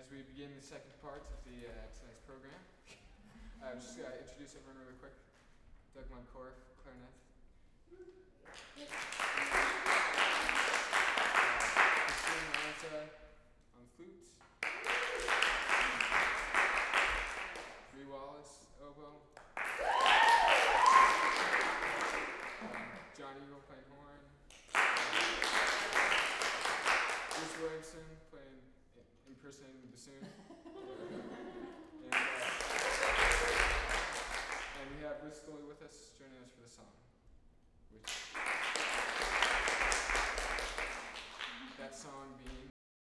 As we begin the second part of the tonight's program, I'm just going to introduce everyone really quick. Doug Moncorf, clarinet. Christine Aranta on flute. Bree Wallace, oboe. John Eagle playing horn. Bruce Williamson playing impersonating the bassoon.